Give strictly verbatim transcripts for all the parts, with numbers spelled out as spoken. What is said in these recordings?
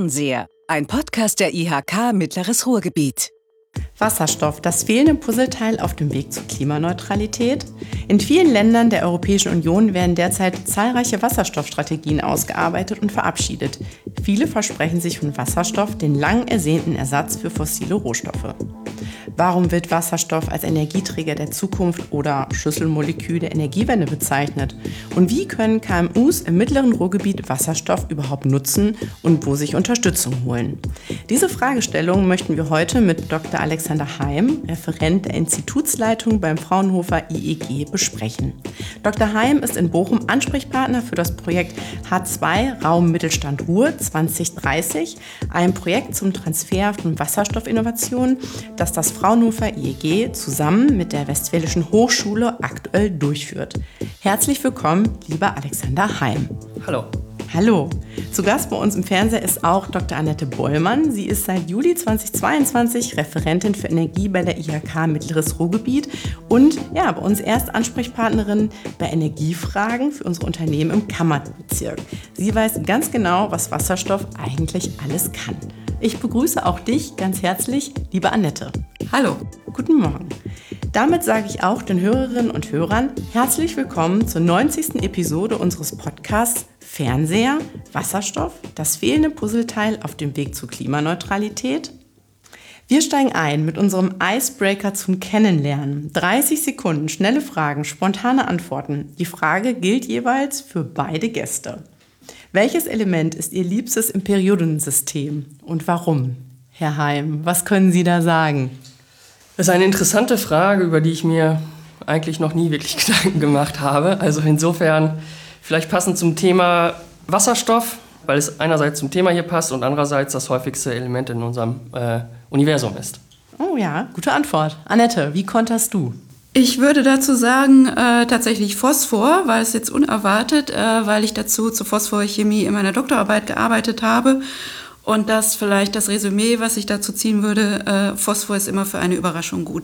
Fernseher, ein Podcast der I H K Mittleres Ruhrgebiet. Wasserstoff, das fehlende Puzzleteil auf dem Weg zur Klimaneutralität. In vielen Ländern der Europäischen Union werden derzeit zahlreiche Wasserstoffstrategien ausgearbeitet und verabschiedet. Viele versprechen sich von Wasserstoff den lang ersehnten Ersatz für fossile Rohstoffe. Warum wird Wasserstoff als Energieträger der Zukunft oder Schlüsselmolekül der Energiewende bezeichnet? Und wie können K M Us im mittleren Ruhrgebiet Wasserstoff überhaupt nutzen und wo sich Unterstützung holen? Diese Fragestellung möchten wir heute mit Doktor Alexander Heim, Referent der Institutsleitung beim Fraunhofer I E G, besprechen. Doktor Heim ist in Bochum Ansprechpartner für das Projekt H zwei Raum Mittelstand Ruhr zwanzig dreißig, ein Projekt zum Transfer von Wasserstoffinnovationen, das das Fraunhofer I E G zusammen mit der Westfälischen Hochschule aktuell durchführt. Herzlich willkommen, lieber Alexander Heim. Hallo. Hallo. Zu Gast bei uns im Fernseher ist auch Doktor Annette Bollmann. Sie ist seit Juli zweitausendzweiundzwanzig Referentin für Energie bei der I H K Mittleres Ruhrgebiet und ja, bei uns erst Ansprechpartnerin bei Energiefragen für unsere Unternehmen im Kammerbezirk. Sie weiß ganz genau, was Wasserstoff eigentlich alles kann. Ich begrüße auch dich ganz herzlich, liebe Annette. Hallo. Guten Morgen. Damit sage ich auch den Hörerinnen und Hörern herzlich willkommen zur neunzigsten Episode unseres Podcasts Fernseher, Wasserstoff, das fehlende Puzzleteil auf dem Weg zur Klimaneutralität. Wir steigen ein mit unserem Icebreaker zum Kennenlernen. dreißig Sekunden, schnelle Fragen, spontane Antworten. Die Frage gilt jeweils für beide Gäste. Welches Element ist Ihr liebstes im Periodensystem und warum? Herr Heim, was können Sie da sagen? Das ist eine interessante Frage, über die ich mir eigentlich noch nie wirklich Gedanken gemacht habe. Also insofern vielleicht passend zum Thema Wasserstoff, weil es einerseits zum Thema hier passt und andererseits das häufigste Element in unserem äh, Universum ist. Oh ja, gute Antwort. Annette, wie konterst du? Ich würde dazu sagen, äh, tatsächlich Phosphor, weil es jetzt unerwartet, äh, weil ich dazu zur Phosphorchemie in meiner Doktorarbeit gearbeitet habe. Und das vielleicht das Resümee, was ich dazu ziehen würde, äh, Phosphor ist immer für eine Überraschung gut.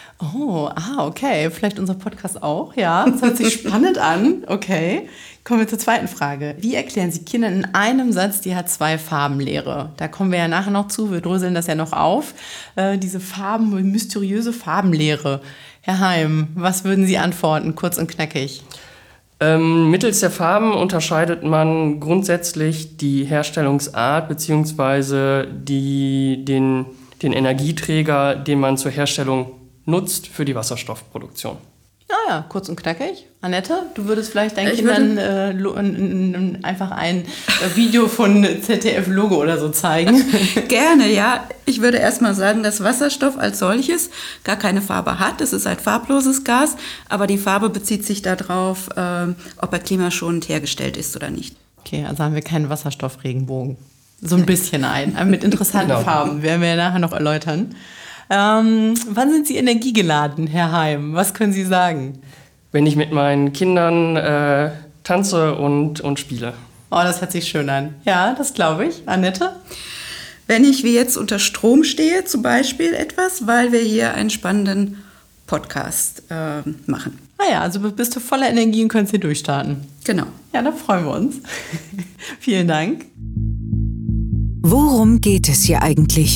Oh, ah, okay. Vielleicht unser Podcast auch, ja. Das hört sich spannend an. Okay. Kommen wir zur zweiten Frage. Wie erklären Sie Kindern in einem Satz die H zwei Farbenlehre? Da kommen wir ja nachher noch zu, wir dröseln das ja noch auf. Äh, diese Farben, mysteriöse Farbenlehre. Herr Heim, was würden Sie antworten, kurz und knackig? Ähm, mittels der Farben unterscheidet man grundsätzlich die Herstellungsart bzw. die, den, den Energieträger, den man zur Herstellung nutzt für die Wasserstoffproduktion. Ja, ja, kurz und knackig. Annette, du würdest vielleicht deinen Ich Kindern äh, lo- n- n- einfach ein äh, Video von Z D F-Logo oder so zeigen. Gerne, ja. Ich würde erstmal sagen, dass Wasserstoff als solches gar keine Farbe hat. Es ist ein farbloses Gas, aber die Farbe bezieht sich darauf, äh, ob er klimaschonend hergestellt ist oder nicht. Okay, also haben wir keinen Wasserstoffregenbogen. So ein bisschen ein, aber mit interessanten Genau. Farben, werden wir ja nachher noch erläutern. Ähm, wann sind Sie energiegeladen, Herr Heim? Was können Sie sagen? Wenn ich mit meinen Kindern äh, tanze und, und spiele. Oh, das hört sich schön an. Ja, das glaube ich. Annette? Wenn ich wie jetzt unter Strom stehe, zum Beispiel etwas, weil wir hier einen spannenden Podcast äh, machen. Ah ja, also bist du voller Energie und kannst hier durchstarten. Genau. Ja, da freuen wir uns. Vielen Dank. Worum geht es hier eigentlich?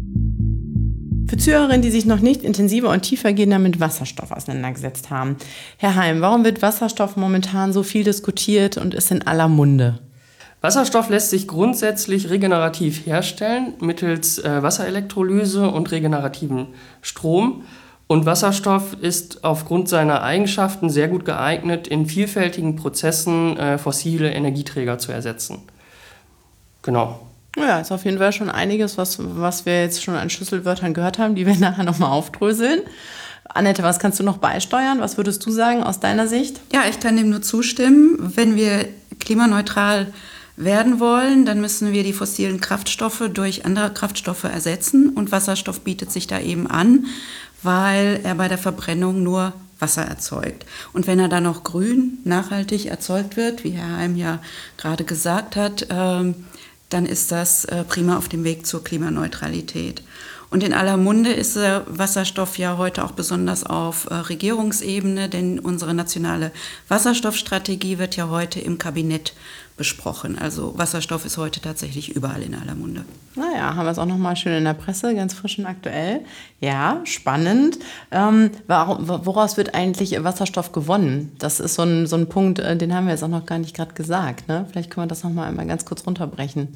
Für Zuhörerinnen, die sich noch nicht intensiver und tiefergehender mit Wasserstoff auseinandergesetzt haben. Herr Heim, warum wird Wasserstoff momentan so viel diskutiert und ist in aller Munde? Wasserstoff lässt sich grundsätzlich regenerativ herstellen mittels äh, Wasserelektrolyse und regenerativen Strom. Und Wasserstoff ist aufgrund seiner Eigenschaften sehr gut geeignet, in vielfältigen Prozessen äh, fossile Energieträger zu ersetzen. Genau. Ja, ist auf jeden Fall schon einiges, was, was wir jetzt schon an Schlüsselwörtern gehört haben, die wir nachher nochmal aufdröseln. Annette, was kannst du noch beisteuern? Was würdest du sagen aus deiner Sicht? Ja, ich kann dem nur zustimmen. Wenn wir klimaneutral werden wollen, dann müssen wir die fossilen Kraftstoffe durch andere Kraftstoffe ersetzen. Und Wasserstoff bietet sich da eben an, weil er bei der Verbrennung nur Wasser erzeugt. Und wenn er dann noch grün, nachhaltig erzeugt wird, wie Herr Heim ja gerade gesagt hat, ähm, dann ist das äh, prima auf dem Weg zur Klimaneutralität. Und in aller Munde ist der Wasserstoff ja heute auch besonders auf äh, Regierungsebene, denn unsere nationale Wasserstoffstrategie wird ja heute im Kabinett besprochen. Also Wasserstoff ist heute tatsächlich überall in aller Munde. Naja, haben wir es auch nochmal schön in der Presse, ganz frisch und aktuell. Ja, spannend. Ähm, warum, woraus wird eigentlich Wasserstoff gewonnen? Das ist so ein, so ein Punkt, den haben wir jetzt auch noch gar nicht gerade gesagt. Ne? Vielleicht können wir das nochmal einmal ganz kurz runterbrechen.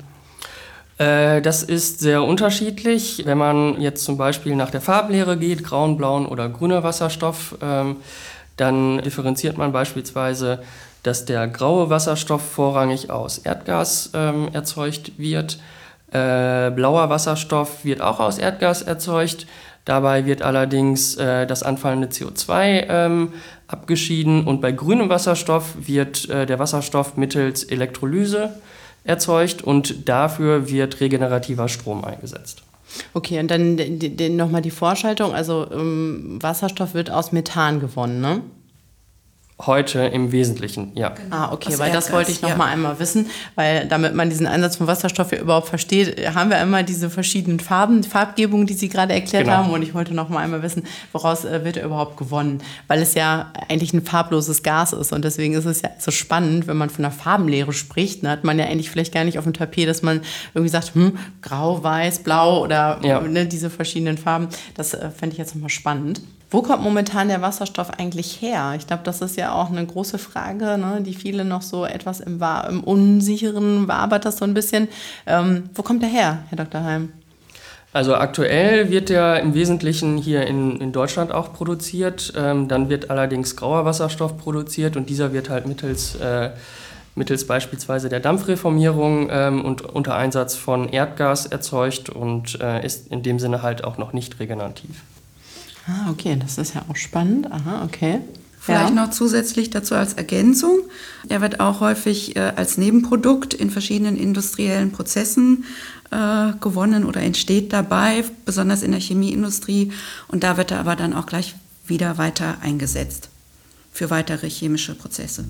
Das ist sehr unterschiedlich. Wenn man jetzt zum Beispiel nach der Farblehre geht, grauen, blauen oder grüner Wasserstoff, dann differenziert man beispielsweise, dass der graue Wasserstoff vorrangig aus Erdgas erzeugt wird. Blauer Wasserstoff wird auch aus Erdgas erzeugt. Dabei wird allerdings das anfallende C O zwei abgeschieden. Und bei grünem Wasserstoff wird der Wasserstoff mittels Elektrolyse erzeugt und dafür wird regenerativer Strom eingesetzt. Okay, und dann nochmal die Vorschaltung, also ähm, Wasserstoff wird aus Methan gewonnen, ne? Heute im Wesentlichen, ja. Genau. Ah, okay, Aus weil Erdgas, das wollte ich noch ja. mal einmal wissen, weil damit man diesen Einsatz von Wasserstoff ja überhaupt versteht, haben wir immer diese verschiedenen Farben, Farbgebungen, die Sie gerade erklärt Genau. haben, und ich wollte noch mal einmal wissen, woraus äh, wird er überhaupt gewonnen, weil es ja eigentlich ein farbloses Gas ist und deswegen ist es ja so spannend, wenn man von der Farbenlehre spricht, dann hat man ja eigentlich vielleicht gar nicht auf dem Tapet, dass man irgendwie sagt, hm, grau, weiß, blau oder Ja. ne, diese verschiedenen Farben, das äh, fände ich jetzt noch mal spannend. Wo kommt momentan der Wasserstoff eigentlich her? Ich glaube, das ist ja auch eine große Frage, ne, die viele noch so etwas im, Wa- im Unsicheren wabert das so ein bisschen. Ähm, wo kommt der her, Herr Doktor Heim? Also aktuell wird der im Wesentlichen hier in, in Deutschland auch produziert. Ähm, dann wird allerdings grauer Wasserstoff produziert und dieser wird halt mittels, äh, mittels beispielsweise der Dampfreformierung ähm, und unter Einsatz von Erdgas erzeugt und äh, ist in dem Sinne halt auch noch nicht regenerativ. Ah, okay, das ist ja auch spannend. Aha, okay. Vielleicht Ja. noch zusätzlich dazu als Ergänzung. Er wird auch häufig äh, als Nebenprodukt in verschiedenen industriellen Prozessen äh, gewonnen oder entsteht dabei, besonders in der Chemieindustrie. Und da wird er aber dann auch gleich wieder weiter eingesetzt für weitere chemische Prozesse.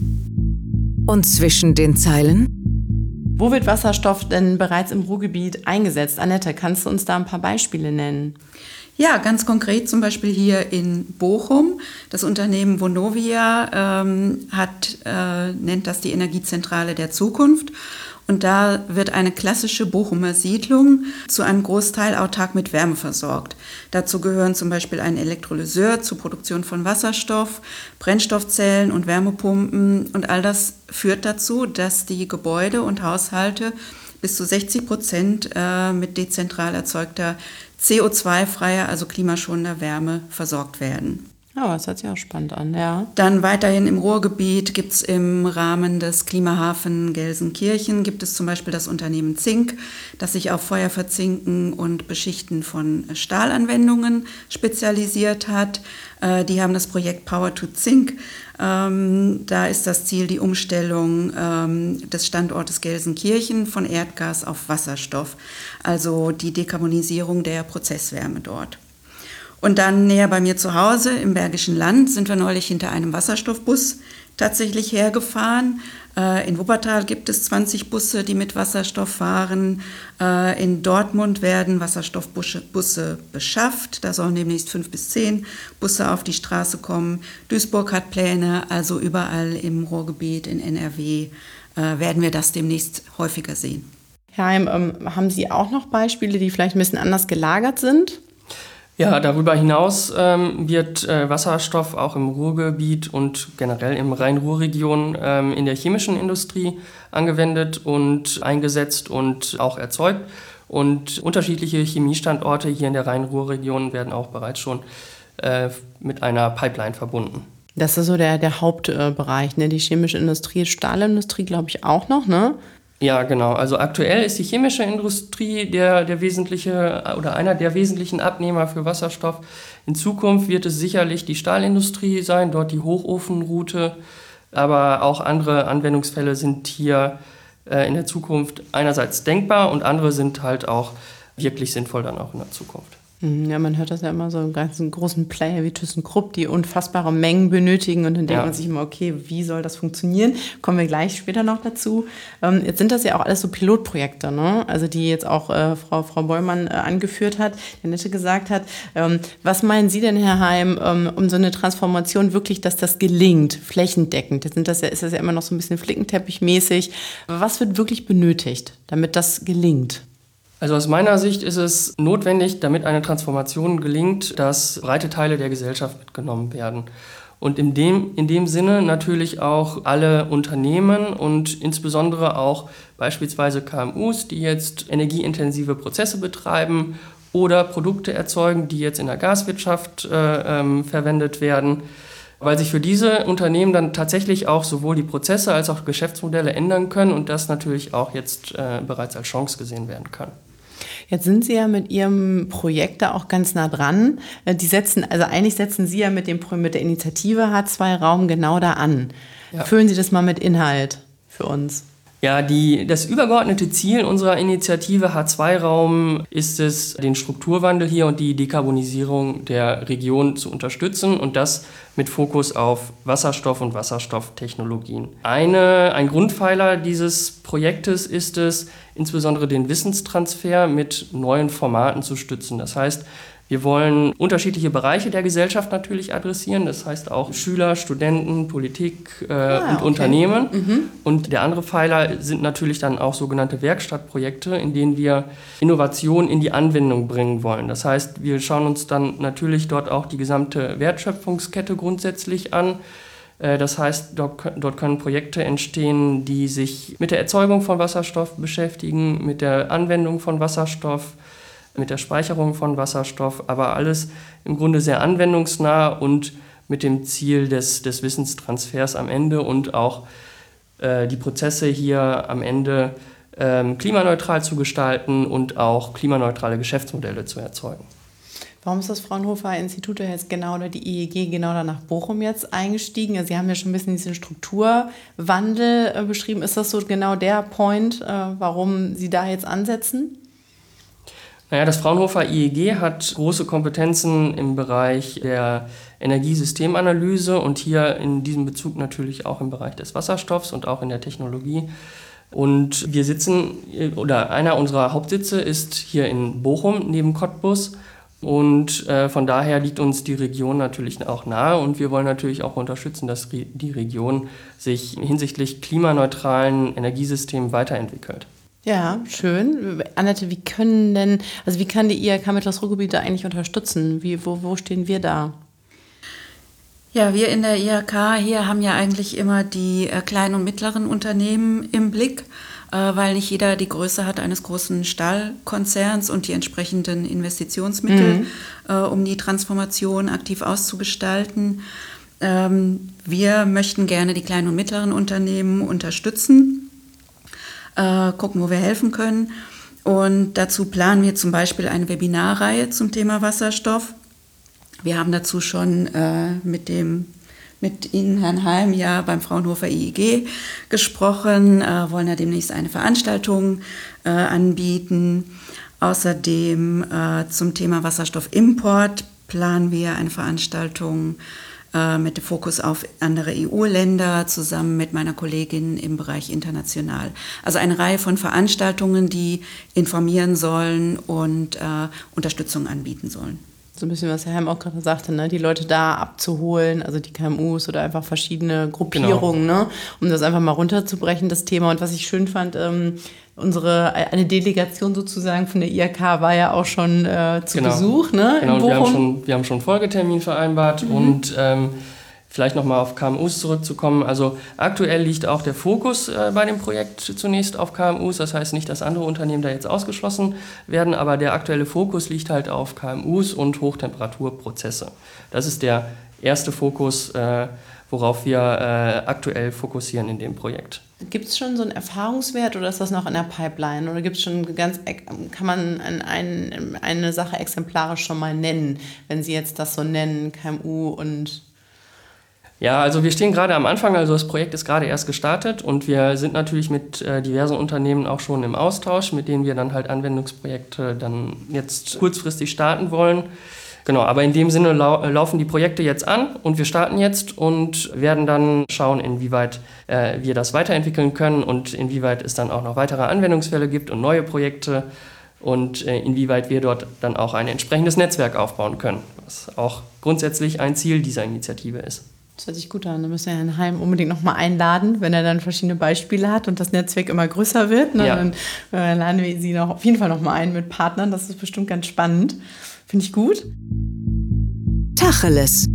Und zwischen den Zeilen? Wo wird Wasserstoff denn bereits im Ruhrgebiet eingesetzt? Annette, kannst du uns da ein paar Beispiele nennen? Ja, ganz konkret zum Beispiel hier in Bochum. Das Unternehmen Vonovia ähm, hat, äh, nennt das die Energiezentrale der Zukunft. Und da wird eine klassische Bochumer Siedlung zu einem Großteil autark mit Wärme versorgt. Dazu gehören zum Beispiel ein Elektrolyseur zur Produktion von Wasserstoff, Brennstoffzellen und Wärmepumpen. Und all das führt dazu, dass die Gebäude und Haushalte bis zu sechzig Prozent äh, mit dezentral erzeugter C O zwei freier, also klimaschonender Wärme versorgt werden. Ja, das hört sich auch spannend an, ja. Dann weiterhin im Ruhrgebiet gibt es im Rahmen des Klimahafen Gelsenkirchen gibt es zum Beispiel das Unternehmen Zink, das sich auf Feuerverzinken und Beschichten von Stahlanwendungen spezialisiert hat. Äh, die haben das Projekt Power to Zink. Ähm, da ist das Ziel die Umstellung ähm, des Standortes Gelsenkirchen von Erdgas auf Wasserstoff, also die Dekarbonisierung der Prozesswärme dort. Und dann näher bei mir zu Hause im Bergischen Land sind wir neulich hinter einem Wasserstoffbus tatsächlich hergefahren. Äh, in Wuppertal gibt es zwanzig Busse, die mit Wasserstoff fahren. Äh, in Dortmund werden Wasserstoffbusse Busse beschafft. Da sollen demnächst fünf bis zehn Busse auf die Straße kommen. Duisburg hat Pläne, also überall im Ruhrgebiet, in N R W, äh, werden wir das demnächst häufiger sehen. Herr Heim, ähm, haben Sie auch noch Beispiele, die vielleicht ein bisschen anders gelagert sind? Ja, darüber hinaus ähm, wird äh, Wasserstoff auch im Ruhrgebiet und generell im Rhein-Ruhr-Region ähm, in der chemischen Industrie angewendet und eingesetzt und auch erzeugt. Und unterschiedliche Chemiestandorte hier in der Rhein-Ruhr-Region werden auch bereits schon äh, mit einer Pipeline verbunden. Das ist so der, der Hauptbereich, ne? Die chemische Industrie, Stahlindustrie, glaube ich, auch noch, ne? Ja, genau. Also aktuell ist die chemische Industrie der, der wesentliche oder einer der wesentlichen Abnehmer für Wasserstoff. In Zukunft wird es sicherlich die Stahlindustrie sein, dort die Hochofenroute. Aber auch andere Anwendungsfälle sind hier äh, in der Zukunft einerseits denkbar und andere sind halt auch wirklich sinnvoll dann auch in der Zukunft. Ja, man hört das ja immer so einen ganzen großen Player wie ThyssenKrupp, die unfassbare Mengen benötigen und dann denkt Ja. man sich immer, okay, wie soll das funktionieren? Kommen wir gleich später noch dazu. Ähm, jetzt sind das ja auch alles so Pilotprojekte, ne? Also die jetzt auch äh, Frau, Frau Bollmann äh, angeführt hat, die Nette gesagt hat. Ähm, was meinen Sie denn, Herr Heim, ähm, um so eine Transformation wirklich, dass das gelingt, flächendeckend? Jetzt sind das ja, ist das ja immer noch so ein bisschen flickenteppichmäßig. Aber was wird wirklich benötigt, damit das gelingt? Also aus meiner Sicht ist es notwendig, damit eine Transformation gelingt, dass breite Teile der Gesellschaft mitgenommen werden. Und in dem, in dem Sinne natürlich auch alle Unternehmen und insbesondere auch beispielsweise K M Us, die jetzt energieintensive Prozesse betreiben oder Produkte erzeugen, die jetzt in der Gaswirtschaft äh, ähm, verwendet werden. Weil sich für diese Unternehmen dann tatsächlich auch sowohl die Prozesse als auch Geschäftsmodelle ändern können und das natürlich auch jetzt äh, bereits als Chance gesehen werden kann. Jetzt sind Sie ja mit Ihrem Projekt da auch ganz nah dran. Die setzen, also eigentlich setzen Sie ja mit, dem, mit der Initiative H zwei Raum genau da an. Ja. Füllen Sie das mal mit Inhalt für uns. Ja, die, das übergeordnete Ziel unserer Initiative H zwei Raum ist es, den Strukturwandel hier und die Dekarbonisierung der Region zu unterstützen und das mit Fokus auf Wasserstoff und Wasserstofftechnologien. Eine, ein Grundpfeiler dieses Projektes ist es, insbesondere den Wissenstransfer mit neuen Formaten zu stützen. Das heißt, wir wollen unterschiedliche Bereiche der Gesellschaft natürlich adressieren, das heißt auch Schüler, Studenten, Politik äh, ah, und okay. Unternehmen. Mhm. Und der andere Pfeiler sind natürlich dann auch sogenannte Werkstattprojekte, in denen wir Innovation in die Anwendung bringen wollen. Das heißt, wir schauen uns dann natürlich dort auch die gesamte Wertschöpfungskette grundsätzlich an. Äh, das heißt, dort, dort können Projekte entstehen, die sich mit der Erzeugung von Wasserstoff beschäftigen, mit der Anwendung von Wasserstoff, mit der Speicherung von Wasserstoff, aber alles im Grunde sehr anwendungsnah und mit dem Ziel des, des Wissenstransfers am Ende und auch äh, die Prozesse hier am Ende ähm, klimaneutral zu gestalten und auch klimaneutrale Geschäftsmodelle zu erzeugen. Warum ist das Fraunhofer-Institut jetzt genau oder die I E G genau da nach Bochum jetzt eingestiegen? Also Sie haben ja schon ein bisschen diesen Strukturwandel äh, beschrieben. Ist das so genau der Point, äh, warum Sie da jetzt ansetzen? Naja, das Fraunhofer I E G hat große Kompetenzen im Bereich der Energiesystemanalyse und hier in diesem Bezug natürlich auch im Bereich des Wasserstoffs und auch in der Technologie. Und wir sitzen, oder einer unserer Hauptsitze ist hier in Bochum neben Cottbus und äh, von daher liegt uns die Region natürlich auch nahe und wir wollen natürlich auch unterstützen, dass die Region sich hinsichtlich klimaneutralen Energiesystemen weiterentwickelt. Ja, schön. Annette, wie können denn, also wie kann die I H K Mittleres Ruhrgebiet da eigentlich unterstützen? Wie, wo, wo stehen wir da? Ja, wir in der I H K hier haben ja eigentlich immer die äh, kleinen und mittleren Unternehmen im Blick, äh, weil nicht jeder die Größe hat eines großen Stahlkonzerns und die entsprechenden Investitionsmittel, mhm. äh, um die Transformation aktiv auszugestalten. Ähm, wir möchten gerne die kleinen und mittleren Unternehmen unterstützen. Äh, gucken, wo wir helfen können. Und dazu planen wir zum Beispiel eine Webinarreihe zum Thema Wasserstoff. Wir haben dazu schon äh, mit, dem, mit Ihnen, Herrn Heim, ja beim Fraunhofer I E G gesprochen, äh, wollen ja demnächst eine Veranstaltung äh, anbieten. Außerdem äh, zum Thema Wasserstoffimport planen wir eine Veranstaltung mit dem Fokus auf andere E U-Länder, zusammen mit meiner Kollegin im Bereich international. Also eine Reihe von Veranstaltungen, die informieren sollen und äh, Unterstützung anbieten sollen. So ein bisschen, was Herr Heim auch gerade sagte, ne? Die Leute da abzuholen, also die K M Us oder einfach verschiedene Gruppierungen, genau. ne? Um das einfach mal runterzubrechen, das Thema. Und was ich schön fand, ähm, unsere, eine Delegation sozusagen von der I H K war ja auch schon äh, zu genau. Besuch, ne? Genau, in Bochum. Wir haben schon, wir haben schon einen Folgetermin vereinbart mhm. und ähm, vielleicht nochmal auf K M Us zurückzukommen. Also aktuell liegt auch der Fokus äh, bei dem Projekt zunächst auf K M Us. Das heißt nicht, dass andere Unternehmen da jetzt ausgeschlossen werden, aber der aktuelle Fokus liegt halt auf K M Us und Hochtemperaturprozesse. Das ist der erste Fokus, äh, worauf wir äh, aktuell fokussieren in dem Projekt. Gibt es schon so einen Erfahrungswert oder ist das noch in der Pipeline? Oder gibt es schon ganz, kann man ein, ein, eine Sache exemplarisch schon mal nennen, wenn Sie jetzt das so nennen, K M U und... Ja, also wir stehen gerade am Anfang, also das Projekt ist gerade erst gestartet und wir sind natürlich mit äh, diversen Unternehmen auch schon im Austausch, mit denen wir dann halt Anwendungsprojekte dann jetzt kurzfristig starten wollen. Genau, aber in dem Sinne lau- laufen die Projekte jetzt an und wir starten jetzt und werden dann schauen, inwieweit äh, wir das weiterentwickeln können und inwieweit es dann auch noch weitere Anwendungsfälle gibt und neue Projekte und äh, inwieweit wir dort dann auch ein entsprechendes Netzwerk aufbauen können, was auch grundsätzlich ein Ziel dieser Initiative ist. Das hört sich gut an. Da müssen wir Herrn Heim unbedingt nochmal einladen, wenn er dann verschiedene Beispiele hat und das Netzwerk immer größer wird. Ne? Ja. Dann äh, laden wir Sie noch auf jeden Fall nochmal ein mit Partnern. Das ist bestimmt ganz spannend. Finde ich gut. Tacheles.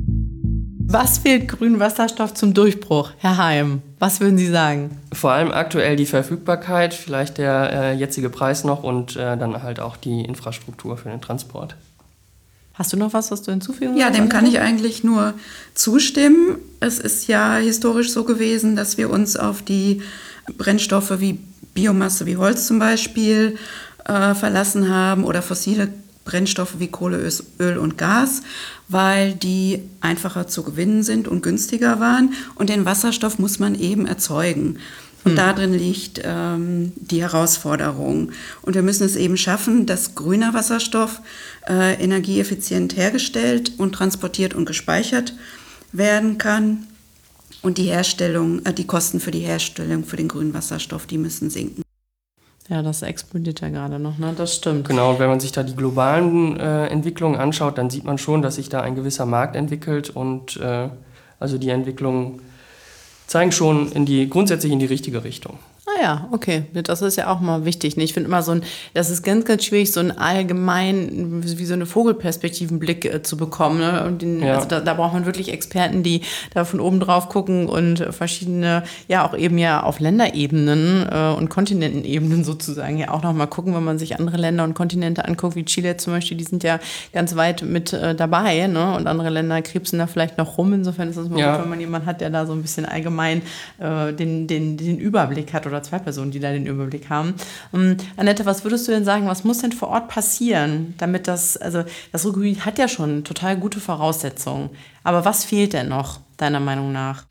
Was fehlt grünem Wasserstoff zum Durchbruch, Herr Heim? Was würden Sie sagen? Vor allem aktuell die Verfügbarkeit, vielleicht der äh, jetzige Preis noch und äh, dann halt auch die Infrastruktur für den Transport. Hast du noch was, was du hinzufügen Ja, willst? dem kann ich eigentlich nur zustimmen. Es ist ja historisch so gewesen, dass wir uns auf die Brennstoffe wie Biomasse, wie Holz zum Beispiel, äh, verlassen haben oder fossile Brennstoffe wie Kohle, Öl und Gas, weil die einfacher zu gewinnen sind und günstiger waren. Und den Wasserstoff muss man eben erzeugen. Und hm. darin liegt ähm, die Herausforderung. Und wir müssen es eben schaffen, dass grüner Wasserstoff äh, energieeffizient hergestellt und transportiert und gespeichert werden kann. Und die Herstellung, äh, die Kosten für die Herstellung für den grünen Wasserstoff, die müssen sinken. Ja, das explodiert ja gerade noch, ne? Das stimmt. Genau, und wenn man sich da die globalen äh, Entwicklungen anschaut, dann sieht man schon, dass sich da ein gewisser Markt entwickelt und äh, also die Entwicklungen zeigen schon in die, grundsätzlich in die richtige Richtung. Ah ja, okay. Das ist ja auch mal wichtig. Ich finde immer so ein, das ist ganz, ganz schwierig, so einen allgemeinen, wie so eine Vogelperspektivenblick äh, zu bekommen. Ne? Und den, Ja. also da, da braucht man wirklich Experten, die da von oben drauf gucken und verschiedene, ja auch eben ja auf Länderebenen äh, und Kontinentenebenen sozusagen ja auch nochmal gucken, wenn man sich andere Länder und Kontinente anguckt, wie Chile zum Beispiel, die sind ja ganz weit mit äh, dabei, ne? Und andere Länder krebsen da vielleicht noch rum. Insofern ist es mal Ja. gut, wenn man jemanden hat, der da so ein bisschen allgemein äh, den, den, den Überblick hat oder zwei Personen, die da den Überblick haben. Um, Annette, was würdest du denn sagen, was muss denn vor Ort passieren, damit das, also das Ruhrgebiet hat ja schon total gute Voraussetzungen, aber was fehlt denn noch, deiner Meinung nach?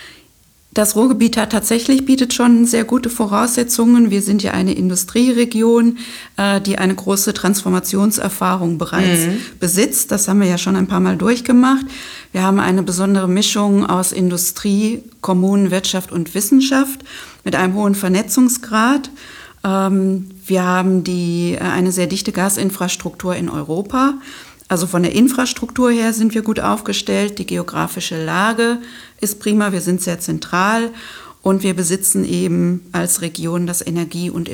Das Ruhrgebiet hat tatsächlich, bietet schon sehr gute Voraussetzungen. Wir sind ja eine Industrieregion, äh, die eine große Transformationserfahrung bereits mhm. besitzt. Das haben wir ja schon ein paar Mal durchgemacht. Wir haben eine besondere Mischung aus Industrie, Kommunen, Wirtschaft und Wissenschaft mit einem hohen Vernetzungsgrad. Ähm, wir haben die, äh, eine sehr dichte Gasinfrastruktur in Europa. Also von der Infrastruktur her sind wir gut aufgestellt. Die geografische Lage ist prima. Wir sind sehr zentral und wir besitzen eben als Region das Energie- und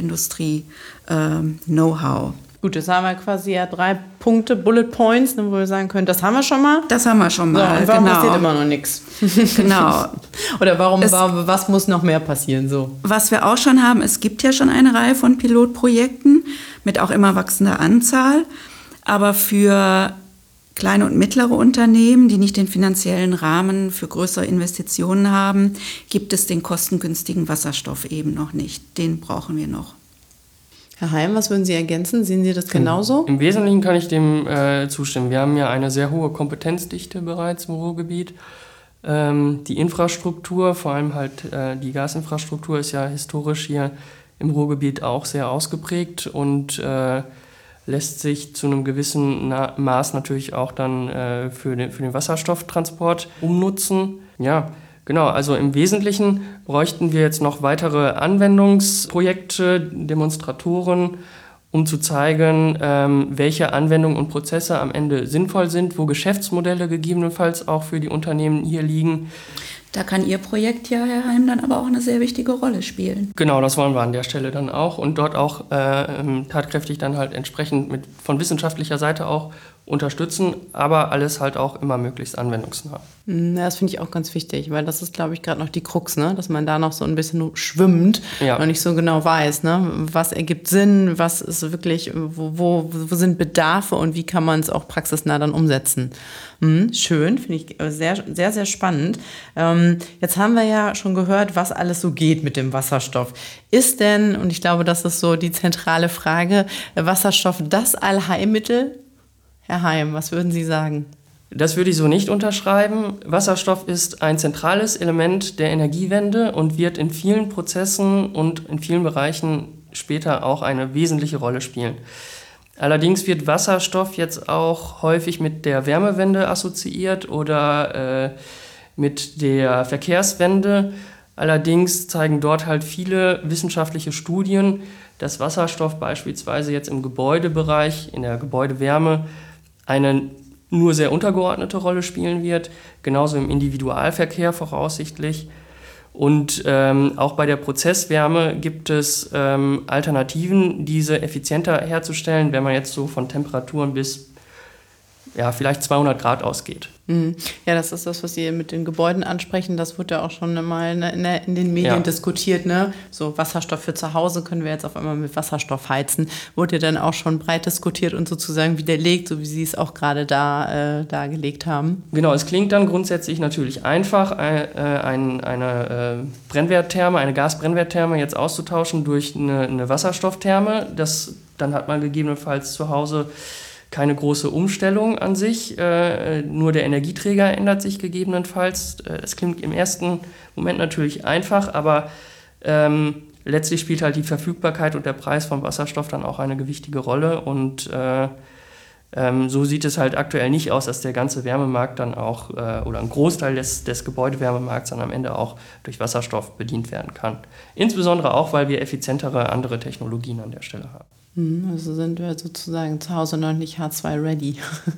Industrie-Know-how. Gut, jetzt haben wir quasi ja drei Punkte, Bullet Points, wo wir sagen können, das haben wir schon mal. Das haben wir schon mal, so, und warum genau. passiert immer noch nichts? Genau. Oder warum, es, warum, was muss noch mehr passieren? So. Was wir auch schon haben, es gibt ja schon eine Reihe von Pilotprojekten mit auch immer wachsender Anzahl. Aber für kleine und mittlere Unternehmen, die nicht den finanziellen Rahmen für größere Investitionen haben, gibt es den kostengünstigen Wasserstoff eben noch nicht. Den brauchen wir noch. Herr Heim, was würden Sie ergänzen? Sehen Sie das genauso? Im Wesentlichen kann ich dem äh, zustimmen. Wir haben ja eine sehr hohe Kompetenzdichte bereits im Ruhrgebiet. Ähm, die Infrastruktur, vor allem halt äh, die Gasinfrastruktur, ist ja historisch hier im Ruhrgebiet auch sehr ausgeprägt und äh, lässt sich zu einem gewissen Na- Maß natürlich auch dann äh, für, den, für den Wasserstofftransport umnutzen. Ja, genau, also im Wesentlichen bräuchten wir jetzt noch weitere Anwendungsprojekte, Demonstratoren, um zu zeigen, ähm, welche Anwendungen und Prozesse am Ende sinnvoll sind, wo Geschäftsmodelle gegebenenfalls auch für die Unternehmen hier liegen. Da kann Ihr Projekt ja, Herr Heim, dann aber auch eine sehr wichtige Rolle spielen. Genau, das wollen wir an der Stelle dann auch und dort auch äh, tatkräftig dann halt entsprechend mit, von wissenschaftlicher Seite auch unterstützen, aber alles halt auch immer möglichst anwendungsnah. Ja, das finde ich auch ganz wichtig, weil das ist, glaube ich, gerade noch die Krux, ne? Dass man da noch so ein bisschen schwimmt Ja. und nicht so genau weiß, ne? Was ergibt Sinn, was ist wirklich, wo, wo, wo sind Bedarfe und wie kann man es auch praxisnah dann umsetzen. Hm, schön, finde ich sehr, sehr, sehr spannend. Ähm, jetzt haben wir ja schon gehört, was alles so geht mit dem Wasserstoff. Ist denn, und ich glaube, das ist so die zentrale Frage, Wasserstoff das Allheilmittel? Herr Heim, was würden Sie sagen? Das würde ich so nicht unterschreiben. Wasserstoff ist ein zentrales Element der Energiewende und wird in vielen Prozessen und in vielen Bereichen später auch eine wesentliche Rolle spielen. Allerdings wird Wasserstoff jetzt auch häufig mit der Wärmewende assoziiert oder äh, mit der Verkehrswende. Allerdings zeigen dort halt viele wissenschaftliche Studien, dass Wasserstoff beispielsweise jetzt im Gebäudebereich, in der Gebäudewärme, eine nur sehr untergeordnete Rolle spielen wird, genauso im Individualverkehr voraussichtlich. Und ähm, auch bei der Prozesswärme gibt es ähm, Alternativen, diese effizienter herzustellen, wenn man jetzt so von Temperaturen bis ja, vielleicht zweihundert Grad ausgeht. Ja, das ist das, was Sie mit den Gebäuden ansprechen. Das wurde ja auch schon mal in, der, in den Medien ja. diskutiert. Ne? So Wasserstoff für zu Hause können wir jetzt auf einmal mit Wasserstoff heizen. Wurde dann auch schon breit diskutiert und sozusagen widerlegt, so wie Sie es auch gerade da äh, dargelegt haben. Genau, es klingt dann grundsätzlich natürlich einfach, äh, ein, eine äh, Brennwerttherme, eine Gasbrennwerttherme jetzt auszutauschen durch eine, eine Wasserstofftherme. Das, dann hat man gegebenenfalls zu Hause keine große Umstellung an sich, äh, nur der Energieträger ändert sich gegebenenfalls. Es klingt im ersten Moment natürlich einfach, aber ähm, letztlich spielt halt die Verfügbarkeit und der Preis von Wasserstoff dann auch eine gewichtige Rolle. Und äh, ähm, so sieht es halt aktuell nicht aus, dass der ganze Wärmemarkt dann auch, äh, oder ein Großteil des, des Gebäudewärmemarkts dann am Ende auch durch Wasserstoff bedient werden kann. Insbesondere auch, weil wir effizientere andere Technologien an der Stelle haben. Also sind wir sozusagen zu Hause noch nicht H zwei ready.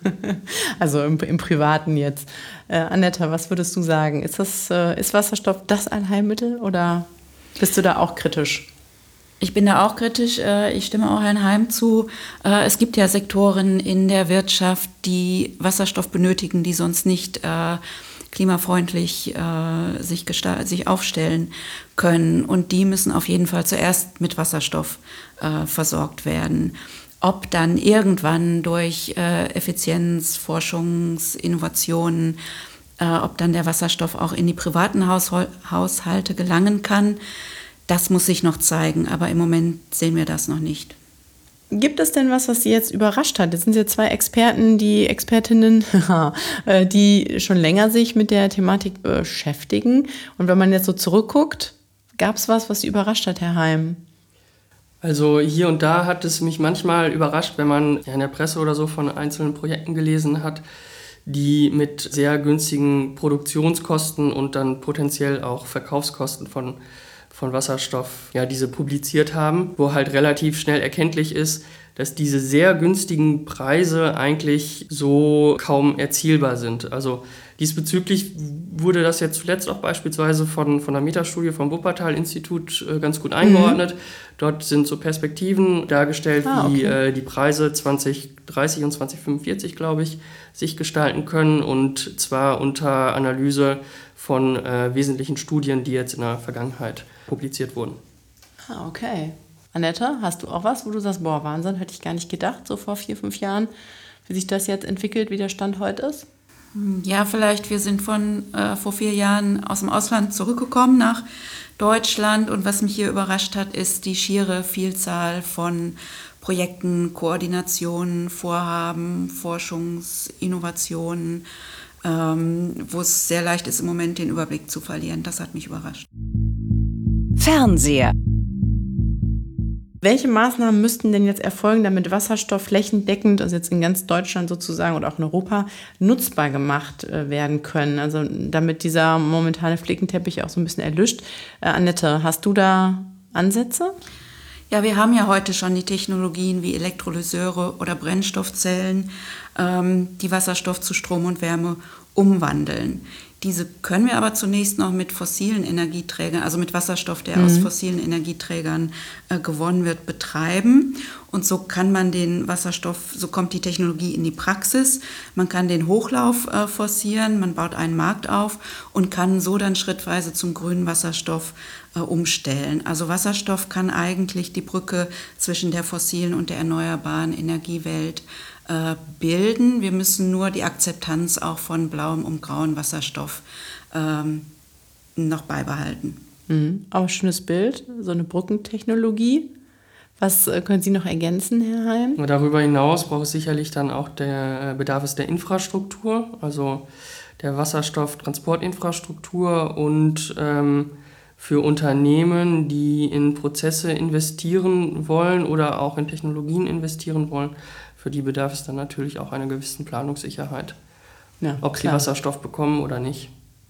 Also im, im Privaten jetzt. Äh, Annette, was würdest du sagen? Ist, das, äh, ist Wasserstoff das Allheilmittel oder bist du da auch kritisch? Ich bin da auch kritisch. Äh, ich stimme auch Herrn Heim zu. Äh, es gibt ja Sektoren in der Wirtschaft, die Wasserstoff benötigen, die sonst nicht äh, klimafreundlich äh, sich, gesta- sich aufstellen können. Und die müssen auf jeden Fall zuerst mit Wasserstoff äh, versorgt werden. Ob dann irgendwann durch äh, Effizienz, Forschungs-, Innovationen, äh, ob dann der Wasserstoff auch in die privaten Haushol- Haushalte gelangen kann, das muss sich noch zeigen. Aber im Moment sehen wir das noch nicht. Gibt es denn was, was Sie jetzt überrascht hat? Das sind ja zwei Experten, die Expertinnen, die schon länger sich mit der Thematik beschäftigen. Und wenn man jetzt so zurückguckt, gab es was, was Sie überrascht hat, Herr Heim? Also hier und da hat es mich manchmal überrascht, wenn man in der Presse oder so von einzelnen Projekten gelesen hat, die mit sehr günstigen Produktionskosten und dann potenziell auch Verkaufskosten von von Wasserstoff, ja, diese publiziert haben, wo halt relativ schnell erkenntlich ist, dass diese sehr günstigen Preise eigentlich so kaum erzielbar sind. Also diesbezüglich wurde das jetzt zuletzt auch beispielsweise von, von der Metastudie vom Wuppertal-Institut äh, ganz gut eingeordnet. Mhm. Dort sind so Perspektiven dargestellt, ah, okay. wie äh, die Preise zwanzig dreißig und zwanzig fünfundvierzig, glaube ich, sich gestalten können. Und zwar unter Analyse von äh, wesentlichen Studien, die jetzt in der Vergangenheit publiziert wurden. Ah, okay. Annette, hast du auch was, wo du sagst, boah, Wahnsinn, hätte ich gar nicht gedacht, so vor vier, fünf Jahren, wie sich das jetzt entwickelt, wie der Stand heute ist? Ja, vielleicht, wir sind von äh, vor vier Jahren aus dem Ausland zurückgekommen nach Deutschland und was mich hier überrascht hat, ist die schiere Vielzahl von Projekten, Koordinationen, Vorhaben, Forschungsinnovationen, ähm, wo es sehr leicht ist, im Moment den Überblick zu verlieren. Das hat mich überrascht. Fernseher. Welche Maßnahmen müssten denn jetzt erfolgen, damit Wasserstoff flächendeckend, also jetzt in ganz Deutschland sozusagen oder auch in Europa, nutzbar gemacht äh, werden können? Also damit dieser momentane Flickenteppich auch so ein bisschen erlischt. Äh, Annette, hast du da Ansätze? Ja, wir haben ja heute schon die Technologien wie Elektrolyseure oder Brennstoffzellen, ähm, die Wasserstoff zu Strom und Wärme umwandeln. Diese können wir aber zunächst noch mit fossilen Energieträgern, also mit Wasserstoff, der mhm. aus fossilen Energieträgern äh, gewonnen wird, betreiben. Und so kann man den Wasserstoff, so kommt die Technologie in die Praxis. Man kann den Hochlauf äh, forcieren, man baut einen Markt auf und kann so dann schrittweise zum grünen Wasserstoff äh, umstellen. Also Wasserstoff kann eigentlich die Brücke zwischen der fossilen und der erneuerbaren Energiewelt bilden. Wir müssen nur die Akzeptanz auch von blauem und grauem Wasserstoff ähm, noch beibehalten. Mhm. Auch ein schönes Bild, so eine Brückentechnologie. Was äh, können Sie noch ergänzen, Herr Heim? Darüber hinaus braucht es sicherlich dann auch der Bedarf ist der Infrastruktur, also der Wasserstofftransportinfrastruktur und ähm, für Unternehmen, die in Prozesse investieren wollen oder auch in Technologien investieren wollen, für die bedarf es dann natürlich auch einer gewissen Planungssicherheit, ja, ob klar. sie Wasserstoff bekommen oder nicht.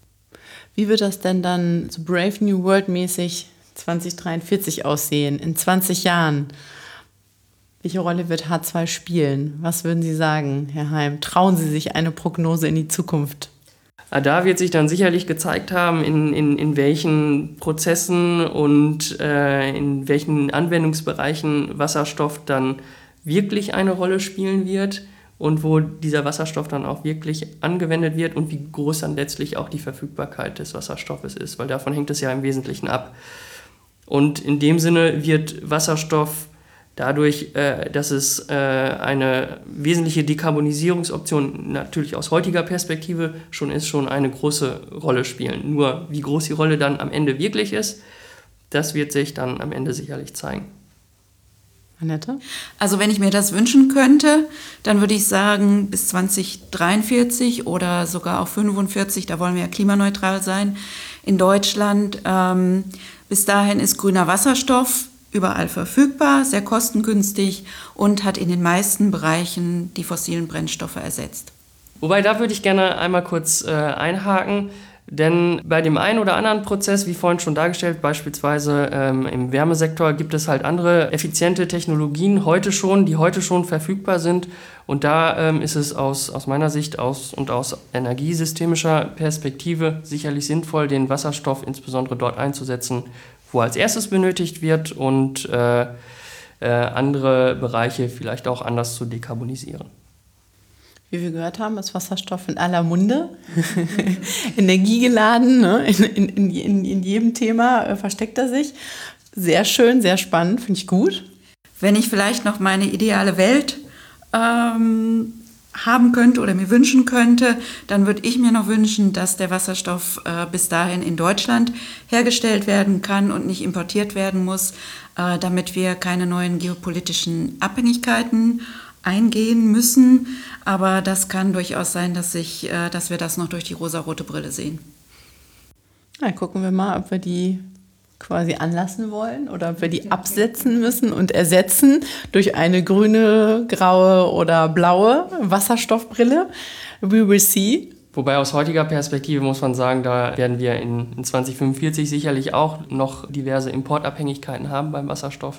Wie wird das denn dann so Brave New World mäßig zwanzig dreiundvierzig aussehen, in zwanzig Jahren? Welche Rolle wird H zwei spielen? Was würden Sie sagen, Herr Heim? Trauen Sie sich eine Prognose in die Zukunft? Da wird sich dann sicherlich gezeigt haben, in, in, in welchen Prozessen und äh, in welchen Anwendungsbereichen Wasserstoff dann wirklich eine Rolle spielen wird und wo dieser Wasserstoff dann auch wirklich angewendet wird und wie groß dann letztlich auch die Verfügbarkeit des Wasserstoffes ist, weil davon hängt es ja im Wesentlichen ab. Und in dem Sinne wird Wasserstoff dadurch, äh, dass es äh, eine wesentliche Dekarbonisierungsoption natürlich aus heutiger Perspektive schon ist, schon eine große Rolle spielen. Nur wie groß die Rolle dann am Ende wirklich ist, das wird sich dann am Ende sicherlich zeigen. Annette? Also wenn ich mir das wünschen könnte, dann würde ich sagen, bis zwanzig dreiundvierzig oder sogar auch fünfundvierzig, da wollen wir ja klimaneutral sein, in Deutschland. Ähm, bis dahin ist grüner Wasserstoff überall verfügbar, sehr kostengünstig und hat in den meisten Bereichen die fossilen Brennstoffe ersetzt. Wobei, da würde ich gerne einmal kurz äh, einhaken, denn bei dem einen oder anderen Prozess, wie vorhin schon dargestellt, beispielsweise ähm, im Wärmesektor, gibt es halt andere effiziente Technologien heute schon, die heute schon verfügbar sind. Und da ähm, ist es aus, aus meiner Sicht aus, und aus energiesystemischer Perspektive sicherlich sinnvoll, den Wasserstoff insbesondere dort einzusetzen, wo als erstes benötigt wird und äh, äh, andere Bereiche vielleicht auch anders zu dekarbonisieren. Wie wir gehört haben, ist Wasserstoff in aller Munde, energiegeladen, ne? in, in, in, in jedem Thema äh, versteckt er sich. Sehr schön, sehr spannend, finde ich gut. Wenn ich vielleicht noch meine ideale Welt ähm, haben könnte oder mir wünschen könnte, dann würde ich mir noch wünschen, dass der Wasserstoff äh, bis dahin in Deutschland hergestellt werden kann und nicht importiert werden muss, äh, damit wir keine neuen geopolitischen Abhängigkeiten eingehen müssen. Aber das kann durchaus sein, dass, ich, äh, dass wir das noch durch die rosarote Brille sehen. Na, gucken wir mal, ob wir die quasi anlassen wollen oder ob wir die absetzen müssen und ersetzen durch eine grüne, graue oder blaue Wasserstoffbrille. We will see. Wobei aus heutiger Perspektive muss man sagen, da werden wir in, in zwanzig fünfundvierzig sicherlich auch noch diverse Importabhängigkeiten haben beim Wasserstoff.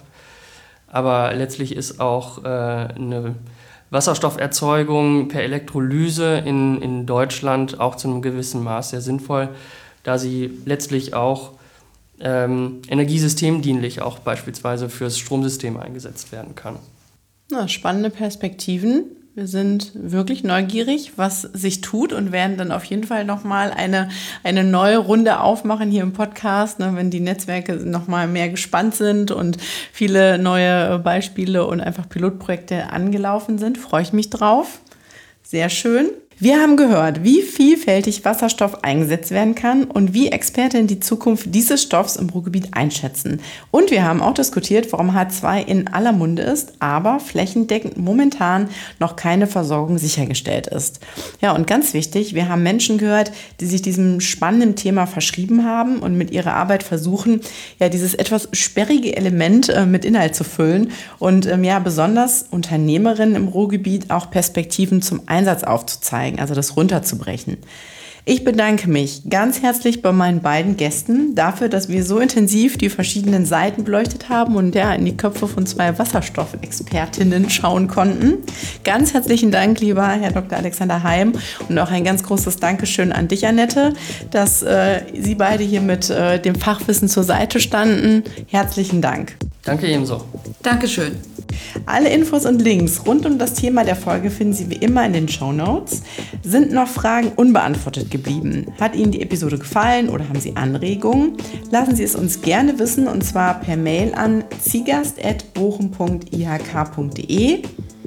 Aber letztlich ist auch äh, eine Wasserstofferzeugung per Elektrolyse in, in Deutschland auch zu einem gewissen Maß sehr sinnvoll, da sie letztlich auch ähm, energiesystemdienlich auch beispielsweise fürs Stromsystem eingesetzt werden kann. Na, spannende Perspektiven. Wir sind wirklich neugierig, was sich tut und werden dann auf jeden Fall nochmal eine, eine neue Runde aufmachen hier im Podcast, ne, wenn die Netzwerke nochmal mehr gespannt sind und viele neue Beispiele und einfach Pilotprojekte angelaufen sind. Freue ich mich drauf. Sehr schön. Wir haben gehört, wie vielfältig Wasserstoff eingesetzt werden kann und wie Experten die Zukunft dieses Stoffs im Ruhrgebiet einschätzen. Und wir haben auch diskutiert, warum H zwei in aller Munde ist, aber flächendeckend momentan noch keine Versorgung sichergestellt ist. Ja, und ganz wichtig, wir haben Menschen gehört, die sich diesem spannenden Thema verschrieben haben und mit ihrer Arbeit versuchen, ja, dieses etwas sperrige Element äh, mit Inhalt zu füllen und ähm, ja, besonders Unternehmerinnen im Ruhrgebiet auch Perspektiven zum Einsatz aufzuzeigen, also das runterzubrechen. Ich bedanke mich ganz herzlich bei meinen beiden Gästen dafür, dass wir so intensiv die verschiedenen Seiten beleuchtet haben und ja, in die Köpfe von zwei Wasserstoffexpertinnen schauen konnten. Ganz herzlichen Dank, lieber Herr Doktor Alexander Heim, und auch ein ganz großes Dankeschön an dich, Annette, dass äh, Sie beide hier mit äh, dem Fachwissen zur Seite standen. Herzlichen Dank. Danke ebenso. Dankeschön. Alle Infos und Links rund um das Thema der Folge finden Sie wie immer in den Shownotes. Sind noch Fragen unbeantwortet geblieben? Hat Ihnen die Episode gefallen oder haben Sie Anregungen? Lassen Sie es uns gerne wissen, und zwar per Mail an ziegast at bochum punkt i h k punkt d e.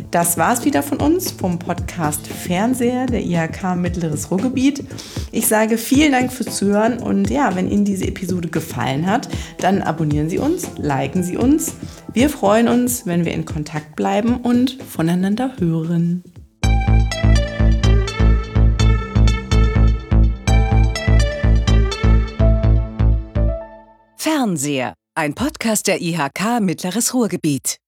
Das war's wieder von uns vom Podcast Fernseher der I H K Mittleres Ruhrgebiet. Ich sage vielen Dank fürs Zuhören und ja, wenn Ihnen diese Episode gefallen hat, dann abonnieren Sie uns, liken Sie uns. Wir freuen uns, wenn wir in Kontakt bleiben und voneinander hören. Fernseher, ein Podcast der I H K Mittleres Ruhrgebiet.